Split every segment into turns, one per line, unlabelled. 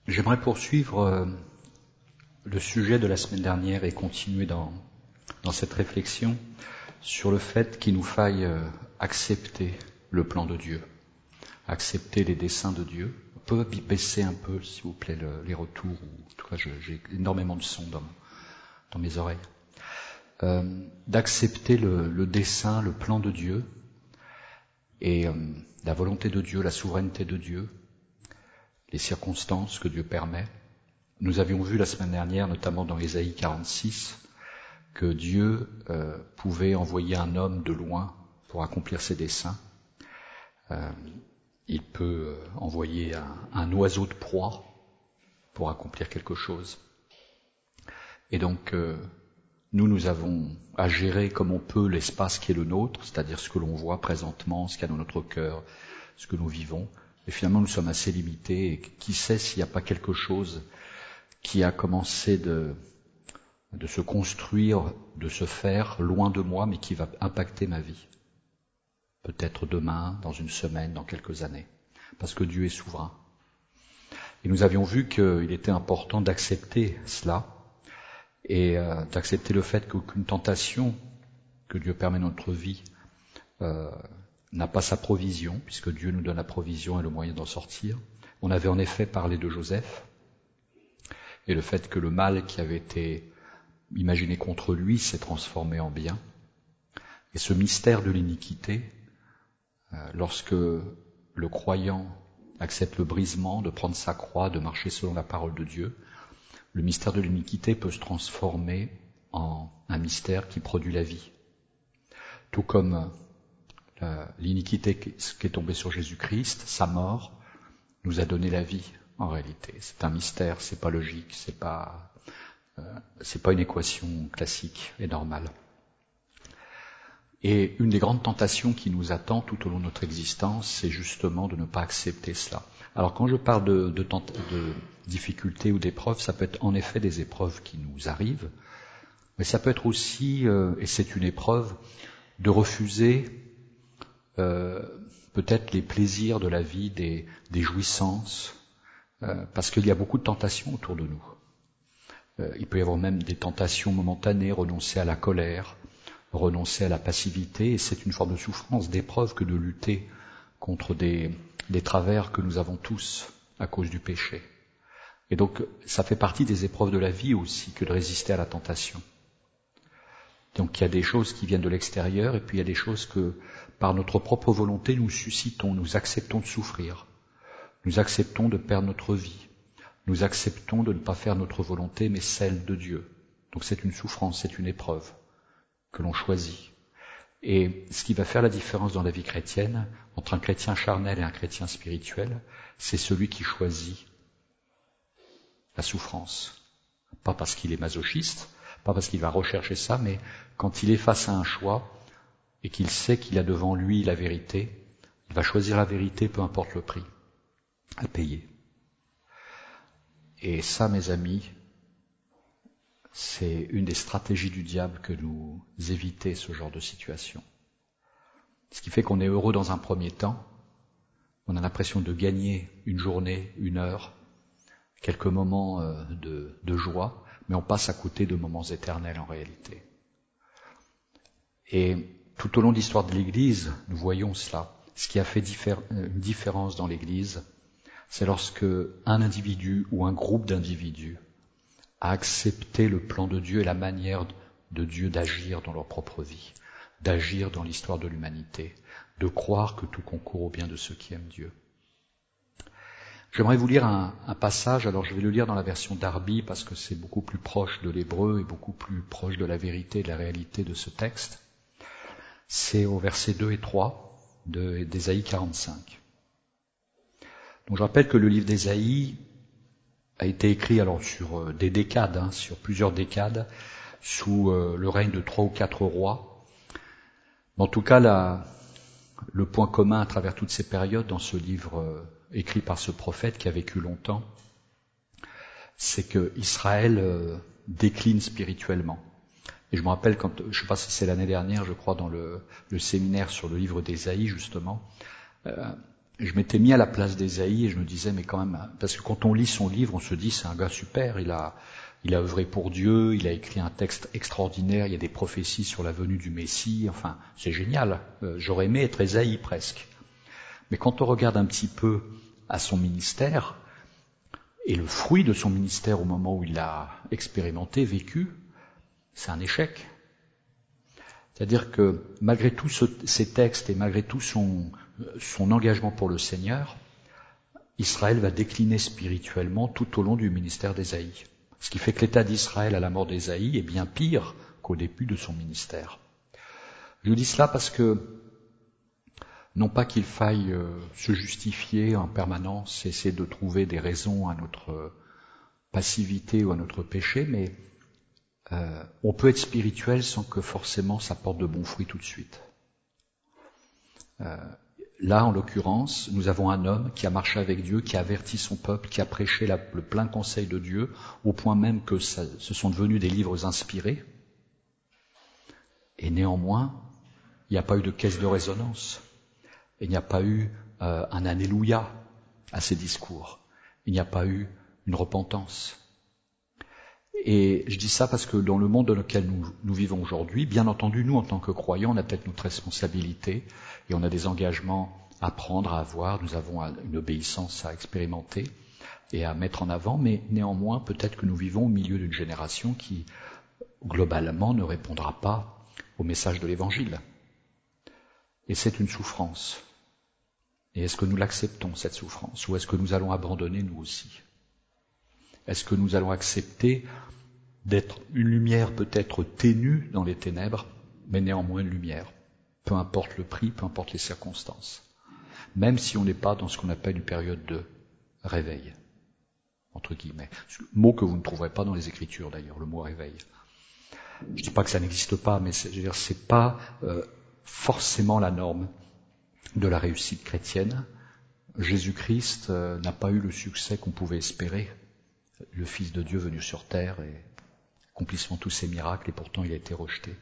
J'aimerais poursuivre le sujet de la semaine dernière et continuer dans cette réflexion sur le fait qu'il nous faille accepter le plan de Dieu, accepter les desseins de Dieu. On peut baisser un peu, s'il vous plaît, les retours. En tout cas, j'ai énormément de son dans mes oreilles. D'accepter le dessein, le plan de Dieu et la volonté de Dieu, la souveraineté de Dieu, les circonstances que Dieu permet. Nous avions vu la semaine dernière, notamment dans Ésaïe 46, que Dieu pouvait envoyer un homme de loin pour accomplir ses desseins. Il peut envoyer un oiseau de proie pour accomplir quelque chose. Et donc, nous avons à gérer comme on peut l'espace qui est le nôtre, c'est-à-dire ce que l'on voit présentement, ce qu'il y a dans notre cœur, ce que nous vivons. Et finalement, nous sommes assez limités. Et qui sait s'il n'y a pas quelque chose qui a commencé de se construire, de se faire loin de moi, mais qui va impacter ma vie. Peut-être demain, dans une semaine, dans quelques années. Parce que Dieu est souverain. Et nous avions vu qu'il était important d'accepter cela et d'accepter le fait qu'aucune tentation que Dieu permet dans notre vie n'a pas sa provision, puisque Dieu nous donne la provision et le moyen d'en sortir. On avait en effet parlé de Joseph et le fait que le mal qui avait été imaginé contre lui s'est transformé en bien. Et ce mystère de l'iniquité, lorsque le croyant accepte le brisement, de prendre sa croix, de marcher selon la parole de Dieu, le mystère de l'iniquité peut se transformer en un mystère qui produit la vie. Tout comme l'iniquité qui est tombée sur Jésus-Christ, sa mort, nous a donné la vie en réalité. C'est un mystère, c'est pas logique, c'est pas une équation classique et normale. Et une des grandes tentations qui nous attend tout au long de notre existence, c'est justement de ne pas accepter cela. Alors quand je parle de difficultés ou d'épreuves, ça peut être en effet des épreuves qui nous arrivent, mais ça peut être aussi, et c'est une épreuve, de refuser peut-être les plaisirs de la vie, des jouissances, parce qu'il y a beaucoup de tentations autour de nous. Il peut y avoir même des tentations momentanées, renoncer à la colère, renoncer à la passivité, et c'est une forme de souffrance, d'épreuve que de lutter contre des travers que nous avons tous à cause du péché. Et donc, ça fait partie des épreuves de la vie aussi que de résister à la tentation. Donc, il y a des choses qui viennent de l'extérieur, et puis il y a des choses que, par notre propre volonté, nous suscitons, nous acceptons de souffrir, nous acceptons de perdre notre vie, nous acceptons de ne pas faire notre volonté, mais celle de Dieu. Donc, c'est une souffrance, c'est une épreuve que l'on choisit. Et ce qui va faire la différence dans la vie chrétienne, entre un chrétien charnel et un chrétien spirituel, c'est celui qui choisit la souffrance. Pas parce qu'il est masochiste, pas parce qu'il va rechercher ça, mais quand il est face à un choix et qu'il sait qu'il a devant lui la vérité, il va choisir la vérité, peu importe le prix à payer. Et ça, mes amis, c'est une des stratégies du diable que nous éviter ce genre de situation. Ce qui fait qu'on est heureux dans un premier temps, on a l'impression de gagner une journée, une heure, quelques moments de joie, mais on passe à côté de moments éternels en réalité. Et tout au long de l'histoire de l'Église, nous voyons cela. Ce qui a fait une différence dans l'Église, c'est lorsque un individu ou un groupe d'individus a accepté le plan de Dieu et la manière de Dieu d'agir dans leur propre vie, d'agir dans l'histoire de l'humanité, de croire que tout concourt au bien de ceux qui aiment Dieu. J'aimerais vous lire un passage, alors je vais le lire dans la version Darby parce que c'est beaucoup plus proche de l'hébreu et beaucoup plus proche de la vérité et de la réalité de ce texte. C'est au verset 2 et 3 d'Ésaïe 45. Donc je rappelle que le livre d'Ésaïe a été écrit alors sur des décades, sur plusieurs décades, sous le règne de 3 ou 4 rois. Mais en tout cas, le point commun à travers toutes ces périodes dans ce livre écrit par ce prophète qui a vécu longtemps, c'est que Israël décline spirituellement. Et je me rappelle je sais pas si c'est l'année dernière, je crois, dans le séminaire sur le livre d'Ésaïe, justement, je m'étais mis à la place d'Ésaïe et je me disais, mais quand même, parce que quand on lit son livre, on se dit, c'est un gars super, il a œuvré pour Dieu, il a écrit un texte extraordinaire, il y a des prophéties sur la venue du Messie, enfin, c'est génial. J'aurais aimé être Ésaïe presque. Mais quand on regarde un petit peu à son ministère, et le fruit de son ministère au moment où il l'a expérimenté, vécu, c'est un échec. C'est-à-dire que malgré tous ces textes et malgré tout son engagement pour le Seigneur, Israël va décliner spirituellement tout au long du ministère d'Ésaïe. Ce qui fait que l'état d'Israël à la mort d'Ésaïe est bien pire qu'au début de son ministère. Je dis cela parce que, non pas qu'il faille se justifier en permanence, essayer de trouver des raisons à notre passivité ou à notre péché, mais on peut être spirituel sans que forcément ça porte de bons fruits tout de suite. Là, en l'occurrence, nous avons un homme qui a marché avec Dieu, qui a averti son peuple, qui a prêché le plein conseil de Dieu, au point même que ce sont devenus des livres inspirés. Et néanmoins, il n'y a pas eu de caisse de résonance. Il n'y a pas eu un Alléluia à ces discours. Il n'y a pas eu une repentance. Et je dis ça parce que dans le monde dans lequel nous vivons aujourd'hui, bien entendu, nous, en tant que croyants, on a peut-être notre responsabilité et on a des engagements à prendre, à avoir, nous avons une obéissance à expérimenter et à mettre en avant, mais néanmoins, peut-être que nous vivons au milieu d'une génération qui, globalement, ne répondra pas au message de l'Évangile. Et c'est une souffrance. Et est-ce que nous l'acceptons, cette souffrance, ou est-ce que nous allons abandonner nous aussi ? Est-ce que nous allons accepter d'être une lumière peut-être ténue dans les ténèbres, mais néanmoins une lumière, peu importe le prix, peu importe les circonstances, même si on n'est pas dans ce qu'on appelle une période de réveil, entre guillemets. Mot que vous ne trouverez pas dans les Écritures d'ailleurs, le mot réveil. Je ne dis pas que ça n'existe pas, mais c'est pas forcément la norme de la réussite chrétienne. Jésus-Christ n'a pas eu le succès qu'on pouvait espérer. Le Fils de Dieu venu sur terre et accomplissant tous ses miracles, et pourtant il a été rejeté.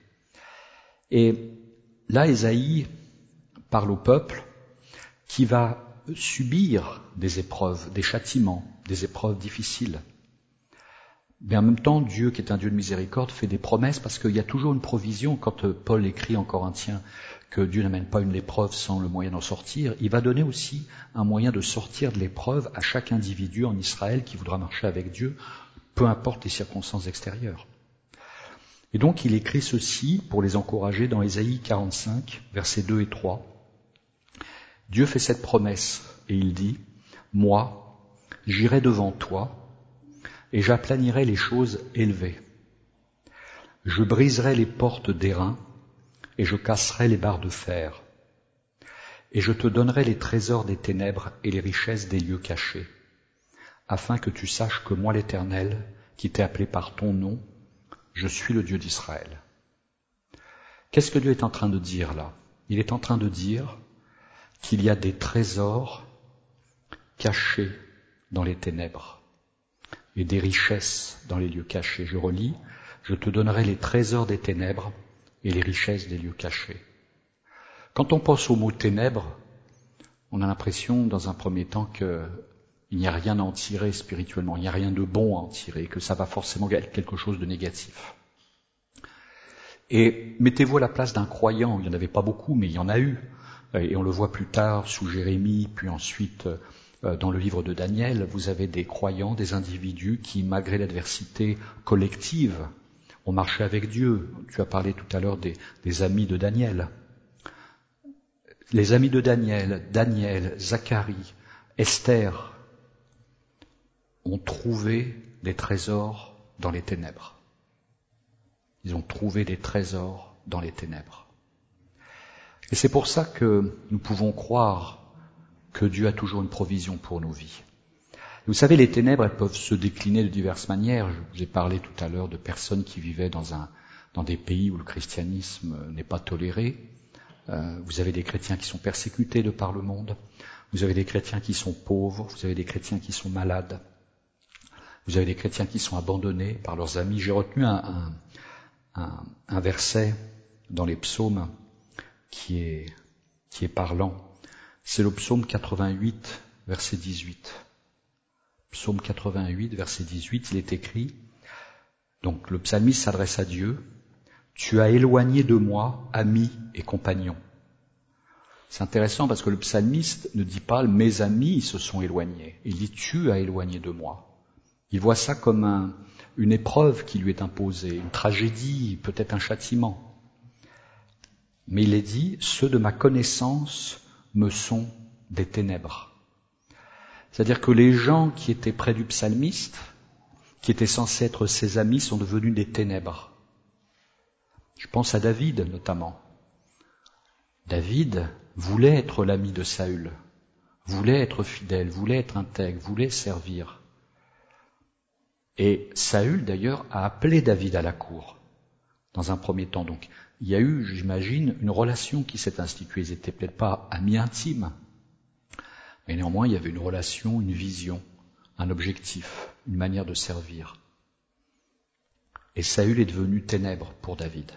Et là, Ésaïe parle au peuple qui va subir des épreuves, des châtiments, des épreuves difficiles. Mais en même temps, Dieu, qui est un Dieu de miséricorde, fait des promesses parce qu'il y a toujours une provision. Quand Paul écrit en Corinthiens que Dieu n'amène pas une épreuve sans le moyen d'en sortir, il va donner aussi un moyen de sortir de l'épreuve à chaque individu en Israël qui voudra marcher avec Dieu, peu importe les circonstances extérieures. Et donc il écrit ceci pour les encourager dans Ésaïe 45, versets 2 et 3. Dieu fait cette promesse et il dit « Moi, j'irai devant toi et j'aplanirai les choses élevées. Je briserai les portes d'airain et je casserai les barres de fer. Et je te donnerai les trésors des ténèbres et les richesses des lieux cachés, afin que tu saches que moi l'Éternel, qui t'ai appelé par ton nom, je suis le Dieu d'Israël. » Qu'est-ce que Dieu est en train de dire là ? Il est en train de dire qu'il y a des trésors cachés dans les ténèbres et des richesses dans les lieux cachés. Je relis, je te donnerai les trésors des ténèbres et les richesses des lieux cachés. Quand on pense au mot ténèbres, on a l'impression dans un premier temps qu'il n'y a rien à en tirer spirituellement, il n'y a rien de bon à en tirer, que ça va forcément être quelque chose de négatif. Et mettez-vous à la place d'un croyant, il n'y en avait pas beaucoup, mais il y en a eu, et on le voit plus tard sous Jérémie, puis ensuite dans le livre de Daniel, vous avez des croyants, des individus qui, malgré l'adversité collective, ont marché avec Dieu. Tu as parlé tout à l'heure des amis de Daniel. Les amis de Daniel, Zacharie, Esther ont trouvé des trésors dans les ténèbres. Ils ont trouvé des trésors dans les ténèbres. Et c'est pour ça que nous pouvons croire que Dieu a toujours une provision pour nos vies. Vous savez, les ténèbres, elles peuvent se décliner de diverses manières. Je vous ai parlé tout à l'heure de personnes qui vivaient dans des pays où le christianisme n'est pas toléré. Vous avez des chrétiens qui sont persécutés de par le monde. Vous avez des chrétiens qui sont pauvres. Vous avez des chrétiens qui sont malades. Vous avez des chrétiens qui sont abandonnés par leurs amis. J'ai retenu un verset dans les psaumes qui est parlant. C'est le psaume 88, verset 18. Psaume 88, verset 18, il est écrit, donc le psalmiste s'adresse à Dieu, « Tu as éloigné de moi, amis et compagnons ». C'est intéressant parce que le psalmiste ne dit pas « mes amis se sont éloignés », il dit « tu as éloigné de moi ». Il voit ça comme une épreuve qui lui est imposée, une tragédie, peut-être un châtiment. Mais il est dit « ceux de ma connaissance me sont des ténèbres ». C'est-à-dire que les gens qui étaient près du psalmiste, qui étaient censés être ses amis, sont devenus des ténèbres. Je pense à David notamment. David voulait être l'ami de Saül, voulait être fidèle, voulait être intègre, voulait servir. Et Saül d'ailleurs a appelé David à la cour, dans un premier temps. Donc il y a eu, j'imagine, une relation qui s'est instituée. Ils n'étaient peut-être pas amis intimes, mais néanmoins il y avait une relation, une vision, un objectif, une manière de servir. Et Saül est devenu ténèbres pour David.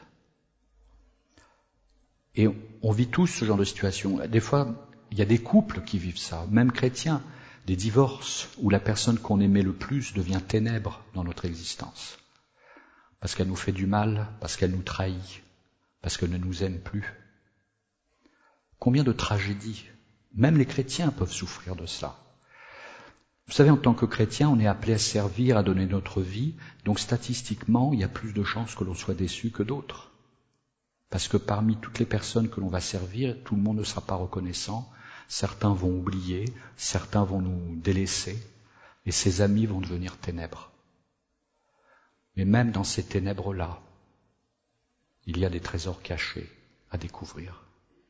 Et on vit tous ce genre de situation. Des fois, il y a des couples qui vivent ça, même chrétiens, des divorces où la personne qu'on aimait le plus devient ténèbres dans notre existence. Parce qu'elle nous fait du mal, parce qu'elle nous trahit, parce qu'elle ne nous aime plus. Combien de tragédies, même les chrétiens peuvent souffrir de ça. Vous savez, en tant que chrétien, on est appelé à servir, à donner notre vie, donc statistiquement, il y a plus de chances que l'on soit déçu que d'autres. Parce que parmi toutes les personnes que l'on va servir, tout le monde ne sera pas reconnaissant, certains vont oublier, certains vont nous délaisser, et ses amis vont devenir ténèbres. Mais même dans ces ténèbres-là, il y a des trésors cachés à découvrir.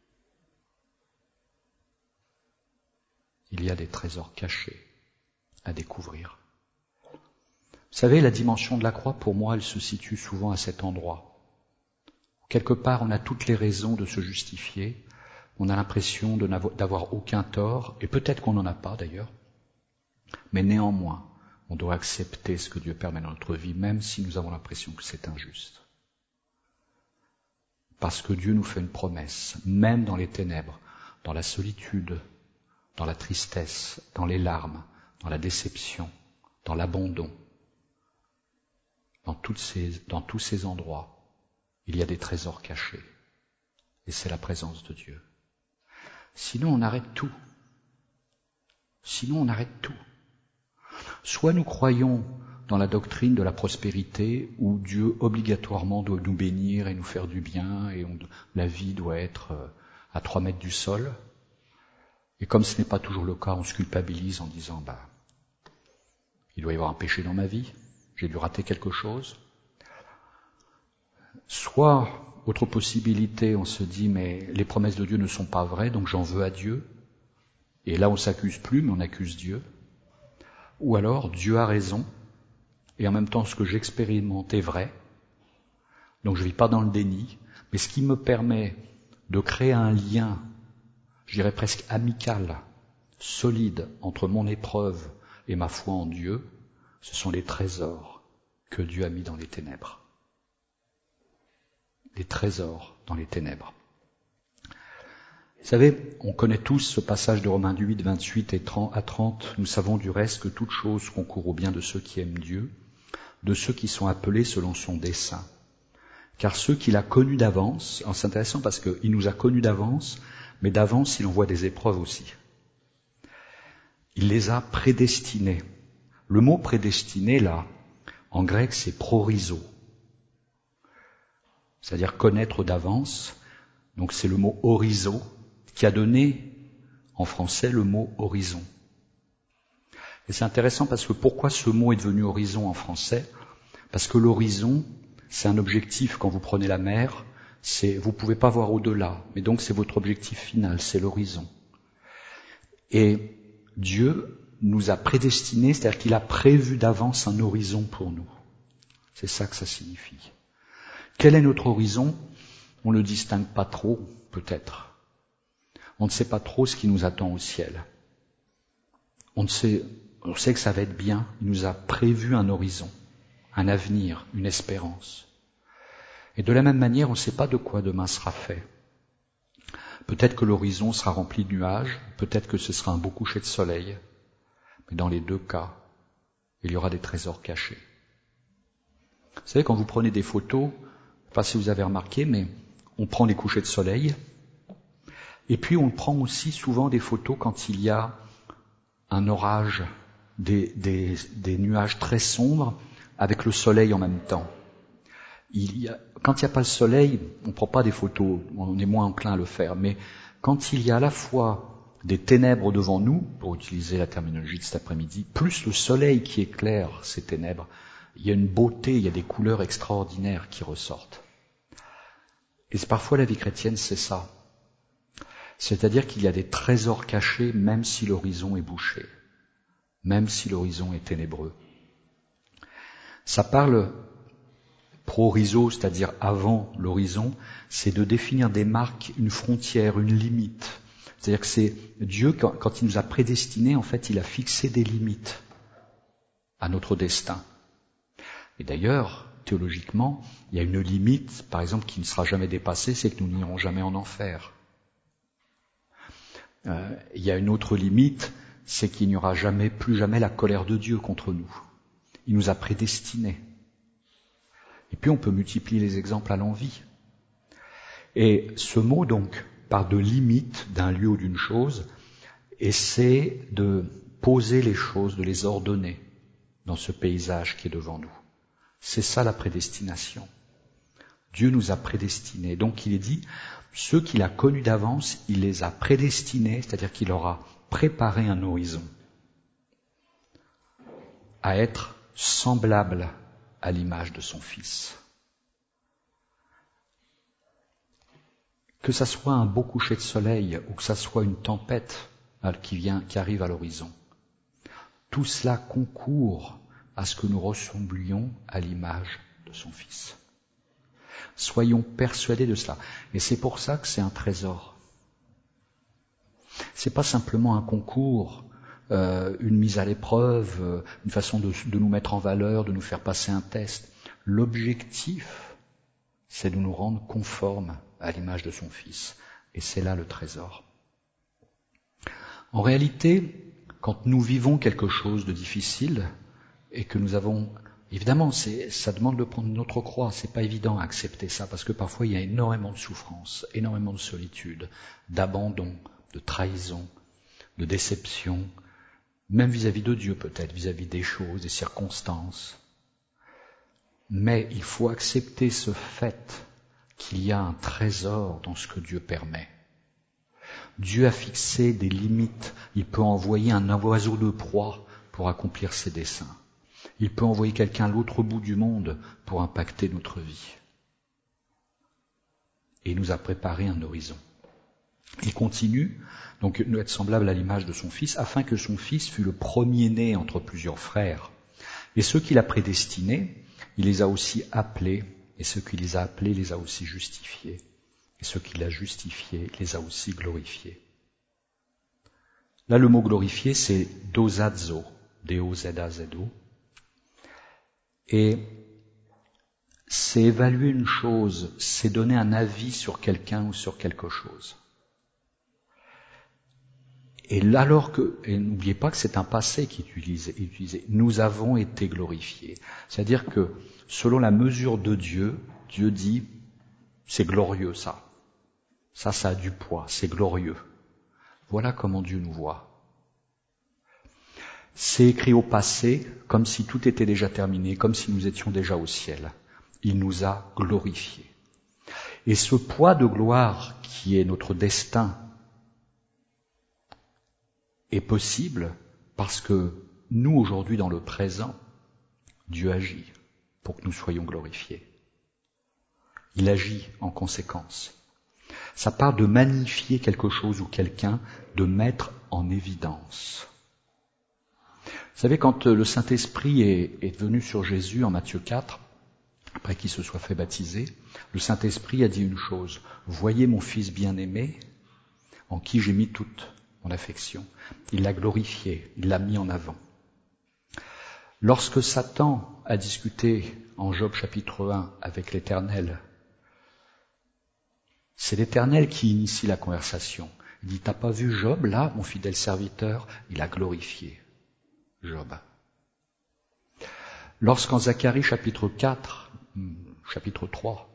Il y a des trésors cachés à découvrir. Vous savez, la dimension de la croix, pour moi, elle se situe souvent à cet endroit. Quelque part, on a toutes les raisons de se justifier, on a l'impression d'avoir aucun tort, et peut-être qu'on n'en a pas d'ailleurs, mais néanmoins, on doit accepter ce que Dieu permet dans notre vie, même si nous avons l'impression que c'est injuste. Parce que Dieu nous fait une promesse, même dans les ténèbres, dans la solitude, dans la tristesse, dans les larmes, dans la déception, dans l'abandon, dans tous ces endroits, il y a des trésors cachés. Et c'est la présence de Dieu. Sinon, on arrête tout. Soit nous croyons dans la doctrine de la prospérité, où Dieu obligatoirement doit nous bénir et nous faire du bien, et la vie doit être à 3 mètres du sol. Et comme ce n'est pas toujours le cas, on se culpabilise en disant il doit y avoir un péché dans ma vie, j'ai dû rater quelque chose. Soit, autre possibilité, on se dit mais les promesses de Dieu ne sont pas vraies, donc j'en veux à Dieu. Et là on s'accuse plus, mais on accuse Dieu. Ou alors Dieu a raison, et en même temps ce que j'expérimente est vrai, donc je ne vis pas dans le déni, mais ce qui me permet de créer un lien, je dirais presque amical, solide entre mon épreuve et ma foi en Dieu, ce sont les trésors que Dieu a mis dans les ténèbres. Les trésors dans les ténèbres. Vous savez, on connaît tous ce passage de Romains 8, 28 à 30. Nous savons du reste que toute chose concourt au bien de ceux qui aiment Dieu, de ceux qui sont appelés selon son dessein. Car ceux qu'il a connus d'avance, c'est intéressant parce qu'il nous a connus d'avance, mais d'avance il envoie des épreuves aussi. Il les a prédestinés. Le mot prédestiné, là, en grec, c'est prorizo. C'est-à-dire connaître d'avance. Donc c'est le mot horizo qui a donné en français le mot horizon. Et c'est intéressant parce que pourquoi ce mot est devenu horizon en français ? Parce que l'horizon, c'est un objectif quand vous prenez la mer, vous ne pouvez pas voir au-delà, mais donc c'est votre objectif final, c'est l'horizon. Et Dieu nous a prédestinés, c'est-à-dire qu'il a prévu d'avance un horizon pour nous. C'est ça que ça signifie. Quel est notre horizon ? On ne le distingue pas trop, peut-être. On ne sait pas trop ce qui nous attend au ciel. On sait que ça va être bien. Il nous a prévu un horizon, un avenir, une espérance. Et de la même manière, on ne sait pas de quoi demain sera fait. Peut-être que l'horizon sera rempli de nuages, peut-être que ce sera un beau coucher de soleil, mais dans les deux cas, il y aura des trésors cachés. Vous savez, quand vous prenez des photos, je ne sais pas si vous avez remarqué, mais on prend les couchers de soleil, et puis on prend aussi souvent des photos quand il y a un orage, des nuages très sombres, avec le soleil en même temps. Quand il n'y a pas le soleil, on ne prend pas des photos, on est moins enclin à le faire, mais quand il y a à la fois des ténèbres devant nous, pour utiliser la terminologie de cet après-midi, plus le soleil qui éclaire ces ténèbres, il y a une beauté, il y a des couleurs extraordinaires qui ressortent. Et parfois la vie chrétienne, c'est ça. C'est-à-dire qu'il y a des trésors cachés même si l'horizon est bouché, même si l'horizon est ténébreux. Ça parle pro-horizo, c'est-à-dire avant l'horizon, c'est de définir des marques, une frontière, une limite. C'est-à-dire que c'est Dieu, quand il nous a prédestinés, en fait, il a fixé des limites à notre destin. Et d'ailleurs, théologiquement, il y a une limite, par exemple, qui ne sera jamais dépassée, c'est que nous n'irons jamais en enfer. Il y a une autre limite, c'est qu'il n'y aura plus jamais la colère de Dieu contre nous. Il nous a prédestinés. Et puis on peut multiplier les exemples à l'envi. Et ce mot donc parle de limite d'un lieu ou d'une chose, et c'est de poser les choses, de les ordonner dans ce paysage qui est devant nous. C'est ça la prédestination. Dieu nous a prédestinés. Donc il est dit, ceux qu'il a connus d'avance, il les a prédestinés, c'est-à-dire qu'il leur a préparé un horizon à être semblable à l'image de son Fils. Que ça soit un beau coucher de soleil ou que ça soit une tempête qui arrive à l'horizon, tout cela concourt à ce que nous ressemblions à l'image de son Fils. Soyons persuadés de cela. Et c'est pour ça que c'est un trésor. C'est pas simplement un concours, une mise à l'épreuve, une façon de nous mettre en valeur, de nous faire passer un test. L'objectif, c'est de nous rendre conformes à l'image de son Fils. Et c'est là le trésor. En réalité, quand nous vivons quelque chose de difficile et que nous avons... Évidemment, ça demande de prendre notre croix. C'est pas évident à accepter ça parce que parfois il y a énormément de souffrance, énormément de solitude, d'abandon, de trahison, de déception, même vis-à-vis de Dieu peut-être, vis-à-vis des choses, des circonstances. Mais il faut accepter ce fait qu'il y a un trésor dans ce que Dieu permet. Dieu a fixé des limites. Il peut envoyer un oiseau de proie pour accomplir ses desseins. Il peut envoyer quelqu'un à l'autre bout du monde pour impacter notre vie. Et il nous a préparé un horizon. Il continue, donc, de être semblable à l'image de son Fils, afin que son Fils fût le premier-né entre plusieurs frères. Et ceux qu'il a prédestinés, il les a aussi appelés, et ceux qu'il les a appelés, les a aussi justifiés. Et ceux qu'il a justifiés, les a aussi glorifiés. Là, le mot glorifié, c'est dosazo, D-O-Z-A-Z-O. Et c'est évaluer une chose, c'est donner un avis sur quelqu'un ou sur quelque chose. Et là, et n'oubliez pas que c'est un passé qui est utilisé. Nous avons été glorifiés. C'est-à-dire que, selon la mesure de Dieu, Dieu dit, c'est glorieux ça. Ça a du poids, c'est glorieux. Voilà comment Dieu nous voit. C'est écrit au passé, comme si tout était déjà terminé, comme si nous étions déjà au ciel. Il nous a glorifiés. Et ce poids de gloire qui est notre destin est possible parce que nous, aujourd'hui, dans le présent, Dieu agit pour que nous soyons glorifiés. Il agit en conséquence. Ça part de magnifier quelque chose ou quelqu'un, de mettre en évidence. Vous savez, quand le Saint-Esprit est venu sur Jésus en Matthieu 4, après qu'il se soit fait baptiser, le Saint-Esprit a dit une chose, « Voyez mon Fils bien-aimé, en qui j'ai mis toute mon affection. » Il l'a glorifié, il l'a mis en avant. Lorsque Satan a discuté en Job chapitre 1 avec l'Éternel, C'est l'Éternel qui initie la conversation. Il dit, t'as pas vu Job, là, mon fidèle serviteur? Il a glorifié Job. Lorsqu'en Zacharie chapitre 3,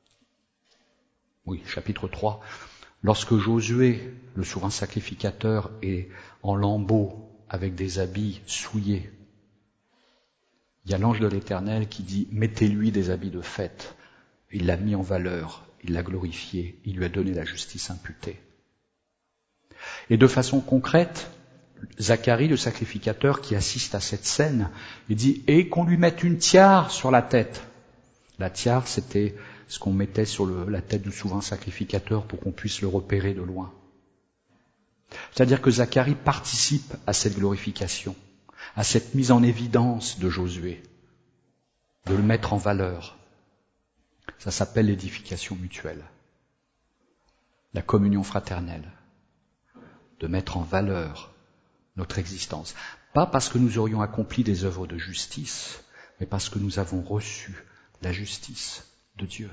lorsque Josué, le souverain sacrificateur, est en lambeaux avec des habits souillés, il y a l'ange de l'Éternel qui dit « Mettez-lui des habits de fête ». Il l'a mis en valeur, il l'a glorifié, il lui a donné la justice imputée. Et de façon concrète, Zacharie, le sacrificateur qui assiste à cette scène, il dit « Et qu'on lui mette une tiare sur la tête ». La tiare, c'était ce qu'on mettait sur la tête du souverain sacrificateur pour qu'on puisse le repérer de loin. C'est-à-dire que Zacharie participe à cette glorification, à cette mise en évidence de Josué, de le mettre en valeur. Ça s'appelle l'édification mutuelle, la communion fraternelle, de mettre en valeur notre existence. Pas parce que nous aurions accompli des œuvres de justice, mais parce que nous avons reçu la justice de Dieu.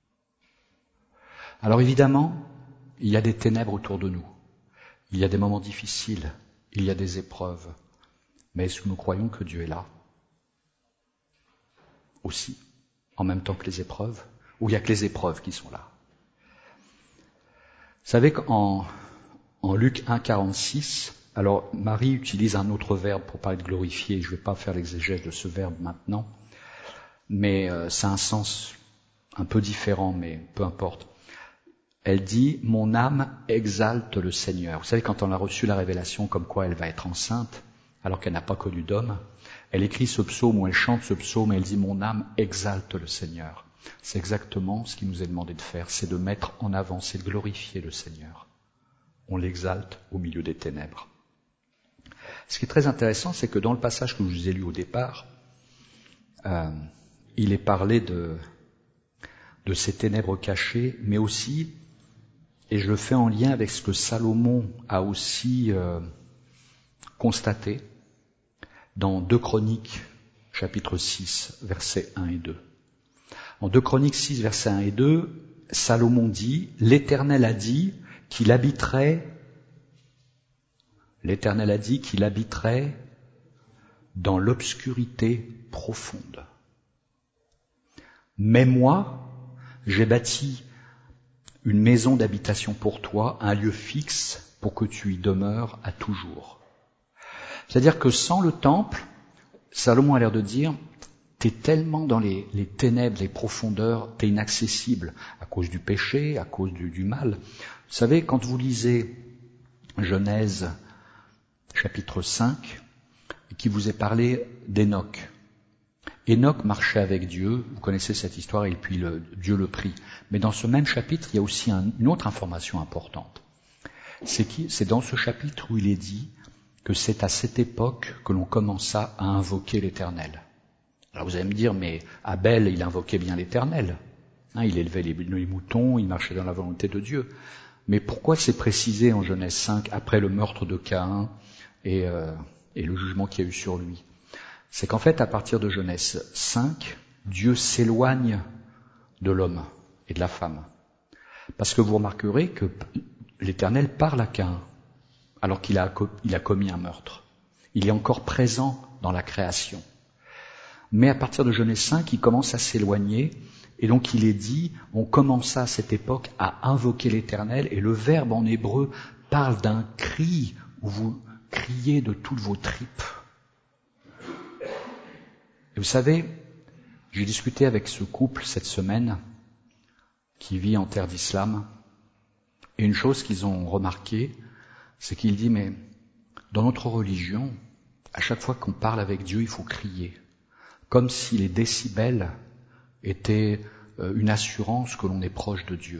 Alors évidemment, il y a des ténèbres autour de nous, il y a des moments difficiles, il y a des épreuves, mais est-ce que nous croyons que Dieu est là aussi, en même temps que les épreuves, ou il n'y a que les épreuves qui sont là? Vous savez qu'en Luc 1,46, alors Marie utilise un autre verbe pour parler de glorifier, je ne vais pas faire l'exégèse de ce verbe maintenant, mais ça a un sens un peu différent, mais peu importe. Elle dit « Mon âme exalte le Seigneur ». Vous savez, quand on a reçu la révélation comme quoi elle va être enceinte, alors qu'elle n'a pas connu d'homme, elle écrit ce psaume ou elle chante ce psaume et elle dit « Mon âme exalte le Seigneur ». C'est exactement ce qu'il nous est demandé de faire, c'est de mettre en avant, c'est de glorifier le Seigneur. On l'exalte au milieu des ténèbres. Ce qui est très intéressant, c'est que dans le passage que je vous ai lu au départ, il est parlé de ces ténèbres cachées, mais aussi, et je le fais en lien avec ce que Salomon a aussi constaté dans 2 Chroniques, chapitre 6, versets 1 et 2. En 2 Chroniques 6, versets 1 et 2, Salomon dit « L'Éternel a dit qu'il habiterait dans l'obscurité profonde. Mais moi, j'ai bâti une maison d'habitation pour toi, un lieu fixe pour que tu y demeures à toujours. » C'est-à-dire que sans le temple, Salomon a l'air de dire, t'es tellement dans les ténèbres, les profondeurs, t'es inaccessible à cause du péché, à cause du mal. Vous savez, quand vous lisez Genèse chapitre 5, qui vous est parlé d'Enoch. Enoch marchait avec Dieu, vous connaissez cette histoire, et puis Dieu le prit. Mais dans ce même chapitre, il y a aussi une autre information importante. C'est dans ce chapitre où il est dit que c'est à cette époque que l'on commença à invoquer l'Éternel. Alors vous allez me dire, mais Abel, il invoquait bien l'Éternel. Il élevait les moutons, il marchait dans la volonté de Dieu. Mais pourquoi c'est précisé en Genèse 5, après le meurtre de Caïn et le jugement qu'il y a eu sur lui? C'est qu'en fait, à partir de Genèse 5, Dieu s'éloigne de l'homme et de la femme. Parce que vous remarquerez que l'Éternel parle à Caïn, alors qu'il a commis un meurtre. Il est encore présent dans la création. Mais à partir de Genèse 5, il commence à s'éloigner, et donc il est dit, on commença à cette époque à invoquer l'Éternel, et le verbe en hébreu parle d'un cri, où vous criez de toutes vos tripes. Et vous savez, j'ai discuté avec ce couple cette semaine, qui vit en terre d'islam, et une chose qu'ils ont remarqué, c'est qu'il dit, mais dans notre religion, à chaque fois qu'on parle avec Dieu, il faut crier, comme si les décibels étaient une assurance que l'on est proche de Dieu.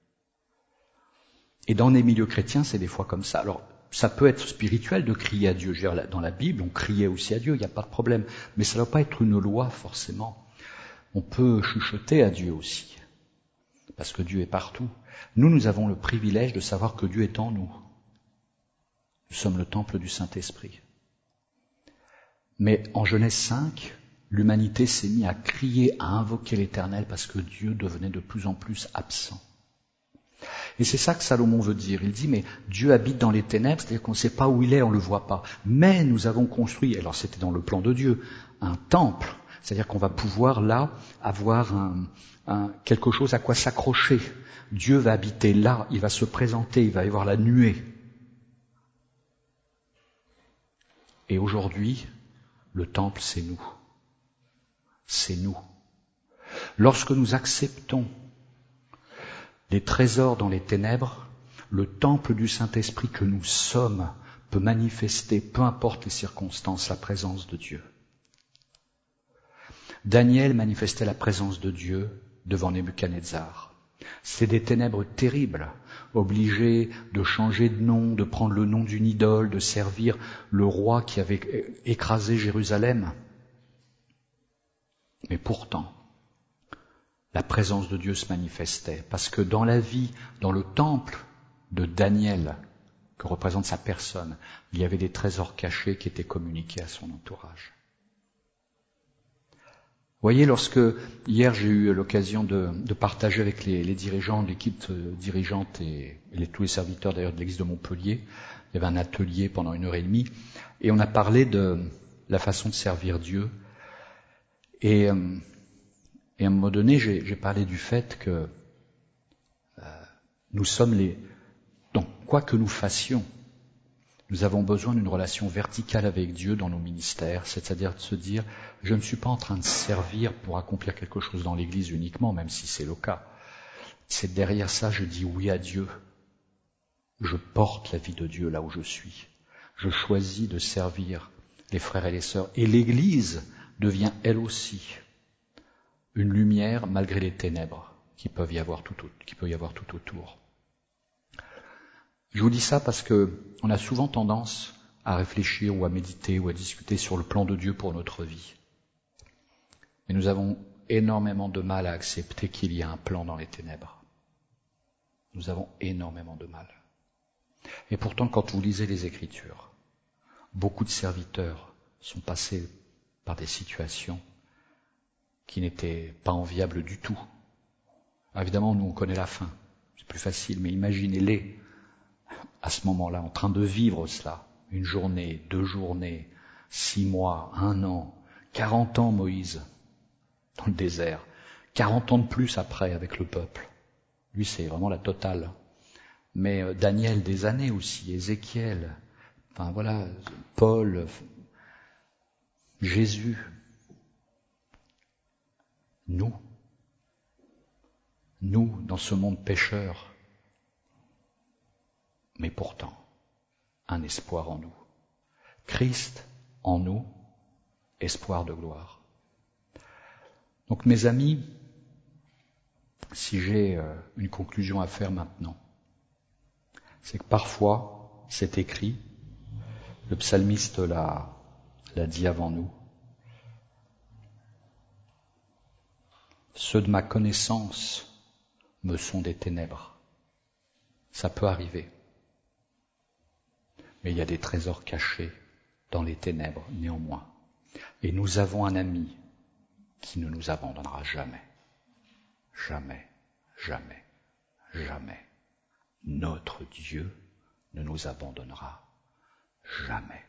Et dans les milieux chrétiens, c'est des fois comme ça. Alors, ça peut être spirituel de crier à Dieu. Je veux dire, dans la Bible, on criait aussi à Dieu, il n'y a pas de problème. Mais ça ne doit pas être une loi, forcément. On peut chuchoter à Dieu aussi, parce que Dieu est partout. Nous avons le privilège de savoir que Dieu est en nous. Nous sommes le temple du Saint-Esprit. Mais en Genèse 5, l'humanité s'est mise à crier, à invoquer l'Éternel parce que Dieu devenait de plus en plus absent. Et c'est ça que Salomon veut dire. Il dit, mais Dieu habite dans les ténèbres, c'est-à-dire qu'on ne sait pas où il est, on ne le voit pas. Mais nous avons construit, alors c'était dans le plan de Dieu, un temple. C'est-à-dire qu'on va pouvoir là avoir quelque chose à quoi s'accrocher. Dieu va habiter là, il va se présenter, il va y avoir la nuée. Et aujourd'hui, le temple, c'est nous. C'est nous. Lorsque nous acceptons les trésors dans les ténèbres, le temple du Saint-Esprit que nous sommes peut manifester, peu importe les circonstances, la présence de Dieu. Daniel manifestait la présence de Dieu devant Nebuchadnezzar. C'est des ténèbres terribles, obligé de changer de nom, de prendre le nom d'une idole, de servir le roi qui avait écrasé Jérusalem. Mais pourtant, la présence de Dieu se manifestait, parce que dans la vie, dans le temple de Daniel, que représente sa personne, il y avait des trésors cachés qui étaient communiqués à son entourage. Vous voyez, lorsque hier j'ai eu l'occasion de partager avec les dirigeants, l'équipe dirigeante et tous les serviteurs d'ailleurs de l'église de Montpellier, il y avait un atelier pendant 1h30 et on a parlé de la façon de servir Dieu. Et à un moment donné, j'ai parlé du fait que nous sommes donc quoi que nous fassions, nous avons besoin d'une relation verticale avec Dieu dans nos ministères, c'est-à-dire de se dire, je ne suis pas en train de servir pour accomplir quelque chose dans l'Église uniquement, même si c'est le cas. C'est derrière ça, je dis oui à Dieu. Je porte la vie de Dieu là où je suis. Je choisis de servir les frères et les sœurs. Et l'Église devient elle aussi une lumière malgré les ténèbres qui peuvent y avoir tout autour. Je vous dis ça parce que on a souvent tendance à réfléchir ou à méditer ou à discuter sur le plan de Dieu pour notre vie. Mais nous avons énormément de mal à accepter qu'il y a un plan dans les ténèbres. Nous avons énormément de mal. Et pourtant, quand vous lisez les Écritures, beaucoup de serviteurs sont passés par des situations qui n'étaient pas enviables du tout. Alors évidemment, nous, on connaît la fin. C'est plus facile, mais imaginez-les à ce moment-là, en train de vivre cela. 1 journée, 2 journées, 6 mois, 1 an, 40 ans Moïse dans le désert, 40 ans de plus après avec le peuple. Lui, c'est vraiment la totale. Mais Daniel, des années aussi, Ézéchiel, enfin voilà, Paul, Jésus. Nous, dans ce monde pécheur, mais pourtant, un espoir en nous. Christ en nous, espoir de gloire. Donc mes amis, si j'ai une conclusion à faire maintenant, c'est que parfois, c'est écrit, le psalmiste l'a dit avant nous, ceux de ma connaissance me sont des ténèbres. Ça peut arriver. Mais il y a des trésors cachés dans les ténèbres, néanmoins. Et nous avons un ami qui ne nous abandonnera jamais. Jamais, jamais, jamais. Notre Dieu ne nous abandonnera jamais.